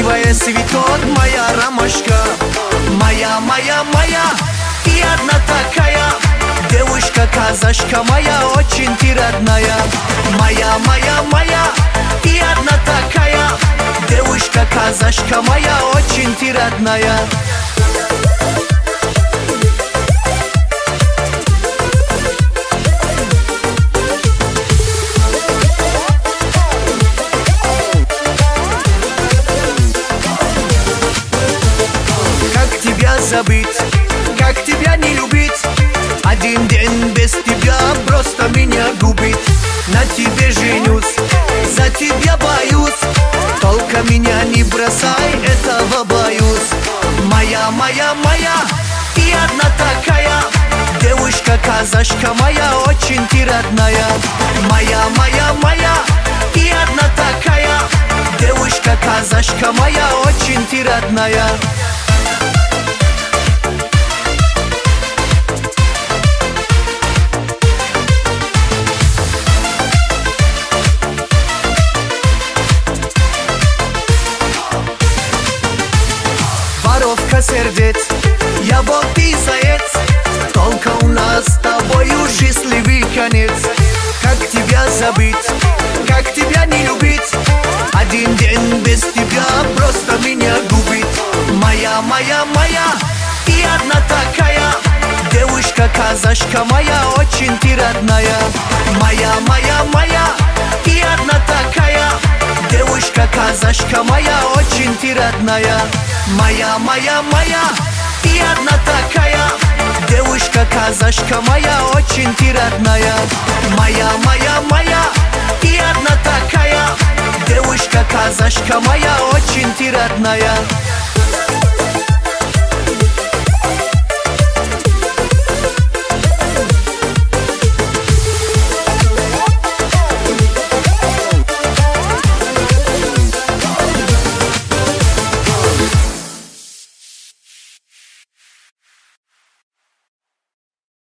красивая цветок, моя ромашка. Моя, моя, моя, ты одна такая. Девушка, казашка моя, очень ты родная. Моя, моя, моя, ты одна такая. Девушка, казашка моя, очень ты родная. Как тебя забыть, как тебя не любить? Один день без тебя просто меня губит. На тебе женюсь, за тебя боюсь. Только меня не бросай, этого боюсь. Моя, моя, моя, ты одна такая. Девушка, казашка моя, очень ты родная. Моя, моя, моя, ты одна такая. Девушка, казашка моя, очень ты родная. Воровка сердец, я волк, ты заяц. Только у нас с тобою счастливый конец. Как тебя забыть, как тебя не любить? Один день без тебя просто меня губит. Моя, моя, моя, ты одна такая. Девушка, казашка моя, очень ты родная. Моя, моя, моя, ты одна такая. Девушка, казашка моя, очень ты родная. Моя, моя, моя, ты одна такая. Девушка, казашка моя, очень ты родная. Моя, моя, моя, ты одна такая. Девушка, казашка моя, очень ты родная.